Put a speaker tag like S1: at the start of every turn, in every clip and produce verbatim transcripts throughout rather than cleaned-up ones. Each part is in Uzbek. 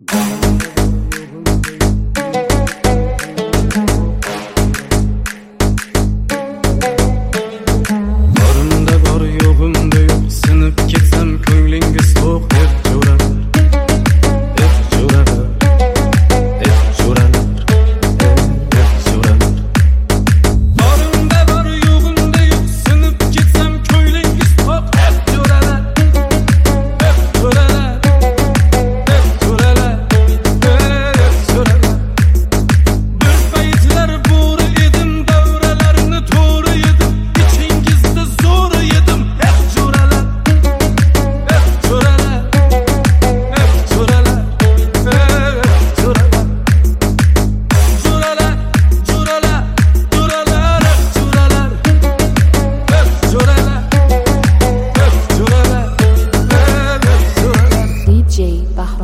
S1: Borimda bor yo'g'imda yo'q, sinib ketsam ko'nglingiz to'q. Deb jo'ralar, deb jo'ralar, deb jo'ralar, deb jo'ralar. Borimda bor yo'g'imda yo'q, sinib ketsam ko'nglingiz to'q. Deb jo'ralar, deb jo'ralar, deb jo'ralar, deb jo'ralar. Bir paytlar bo'ri edim, davralarni to'g'ri yedim, ichingizda zo'r yedim. Deb jo'ralar, deb jo'ralar, deb jo'ralar, deb jo'ralar. Jo'ralar, jo'ralar, jo'ralar, jo'ralar, deb jo'ralar, deb jo'ralar, deb jo'ralar.
S2: D J Bahrom.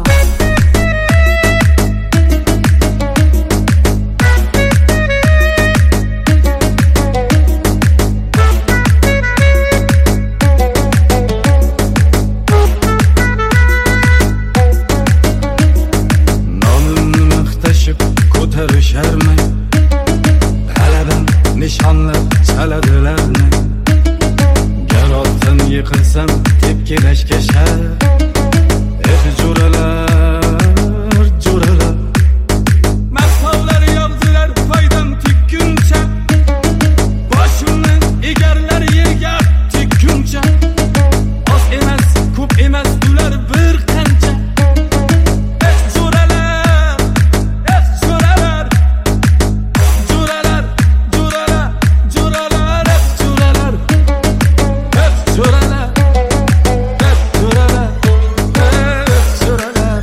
S1: Nomimni maqtashib ko'tarisharmi? G'alabam nishonlab chaladilarmi? Gar otdan yiqilsam tepkilashga shar. Ey jo'ralar, jo'ralar. Maqtovlar yog'dilar foydam tikkuncha. Boshimni egarlar yerga tikkuncha. Oz emas, ko'p emas, ular bir qancha. Eh jo'ralar, eh jo'ralar. Jo'ralar, jo'ralar, jo'ralar, eh jo'ralar. Eh jo'ralar, eh jo'ralar, eh jo'ralar.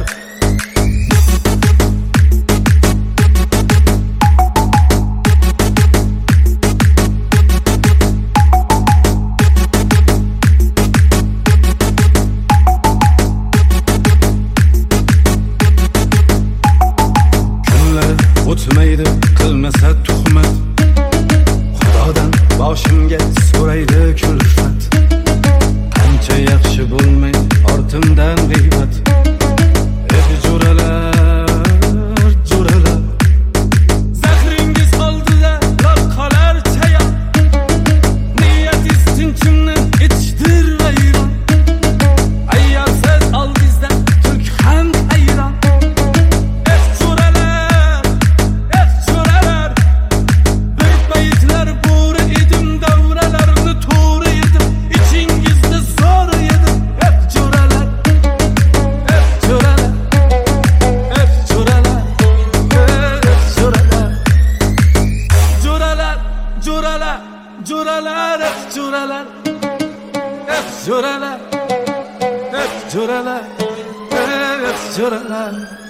S1: Kunlar o'tmaydi, qilmasa tuhmat. Xudodan boshimga so'raydi kulfat. Qancha yaxshi bo'lmay ortimdan g'iybat. Ey jo'ralar, jo'ralar. Zahringiz oldida lol qolar chayon. Niyatingiz tinchimni etishdir vayron. Ayyorsiz oldingizda turk ham hayron. Eh jo'ralar, eh jo'ralar. Bir paytlar bo'ri edim, davralarni to'g'ri yedim, ichingizda zo'r yedim. Eh jo'ralar, eh jo'ralar, eh jo'ralar, eh jo'ralar. Jo'ralar, jo'ralar, jo'ralar, eh jo'ralar. Eh jo'ralar, eh jo'ralar, eh jo'ralar.